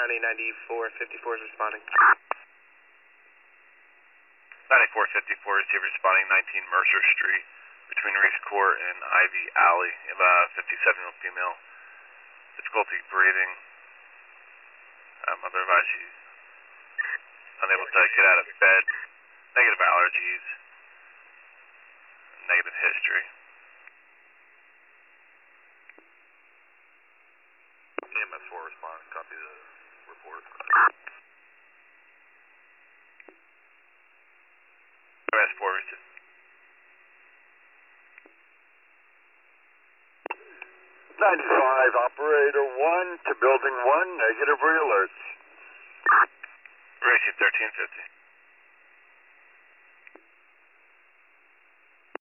County 9454 is responding. 9454 is responding 19 Mercer Street between Reese Court and Ivy Alley. You have a 57-year-old female, difficulty breathing. Otherwise she's unable to get out of bed, negative allergies, negative history. EMS 4 responding, copy the report. EMS 4 received. 95, operator 1 to building 1, negative re-alerts. Received 1350.